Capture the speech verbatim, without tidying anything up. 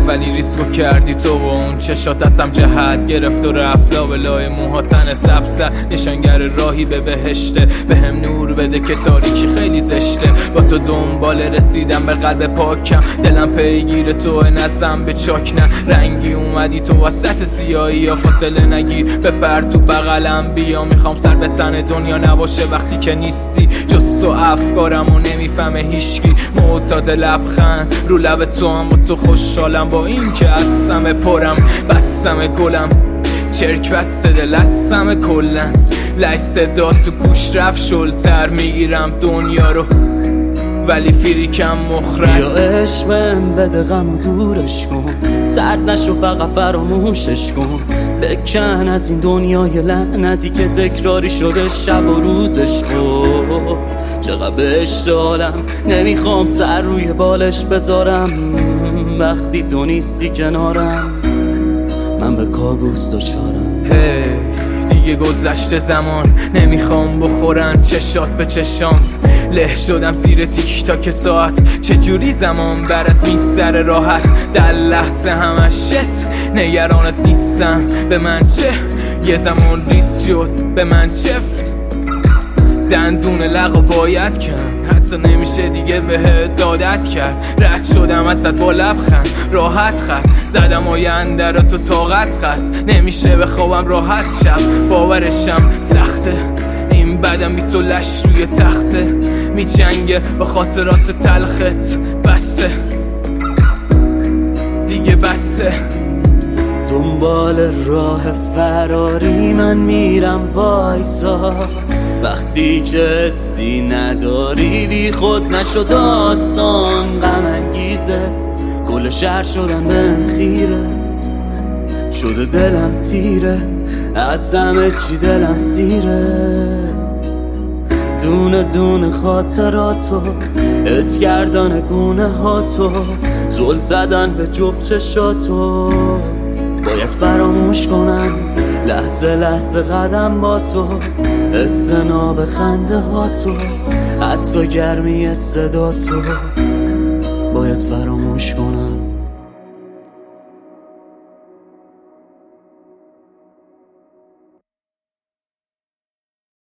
ولی ریسکو کردی تو و اون چشات ازم جهت گرفت و رفت لابلای موها تن سبز نشانگر راهی به بهشته به هم نور بده که تاریکی خیلی زشته با تو دنبال رسیدم به قلب پاکم دلم پیگیر تو نزم به چاک نه رنگی اومدی تو وسط سیاهی یا فاصله نگیر بپر تو بغلم بیا میخوام سر به تن دنیا نباشه وقتی که نیستی جز تو افکارم و نمیفهمه هیشکی معتاد لبخند رو لب تو هم و تو خوشحالم با این که هستم پرم بستم گلم چرک بسته دل هستم کلن لحظه صدا تو گوش رفت شلتر میگیرم دنیا رو ولی فیریکم مخرج یا عشقم بده غم و دورش کن سرد نشو فقط فراموشش کن بکن از این دنیای لعنتی که تکراری شده شب و روزش کن چقدر بهش دالم نمیخوام سر روی بالش بذارم وقتی تو نیستی کنارم من به کابوس دچارم hey, دیگه گذشته زمان نمیخوام بخورن چشات به چشام له شدم زیر تیک تاک ساعت چجوری زمان برات میگذره راحت در لحظه همش شت نگرانت نیستم به من چه یه زمان ریس شد به من چفت دندون لقا باید کن حتی نمیشه دیگه بهت عادت کرد رد شدم ازت با لبخند راحت خط زدم آینده را تو طاقت خط نمیشه بخوابم راحت شب باورشم سخته این بدم بی تو لش روی تخته می جنگه با خاطرات تلخت بسته دیگه بسته دنبال راه فراری من میرم وایسا وقتی که حسی نداری بی خود نشو داستان غم انگیزه کل شهر شدن بهم خیره شده دلم تیره از همه چی دلم سیره دونه دونه خاطراتو حس کردن گونه هاتو زل زدن به جفت چشاتو باید فراموش کنم لحظه لحظه قدم با تو حس ناب خنده هاتو حتی گرمی صدا تو باید فراموش کنم